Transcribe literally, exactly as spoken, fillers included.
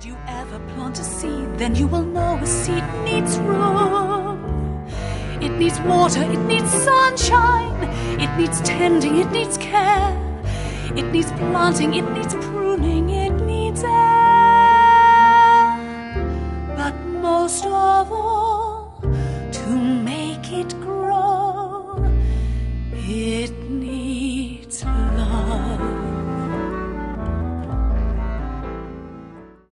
you ever plant a seed, then you will know a seed needs room. It needs water, it needs sunshine, it needs tending, it needs care. It needs planting, it needs pruning, it needs air.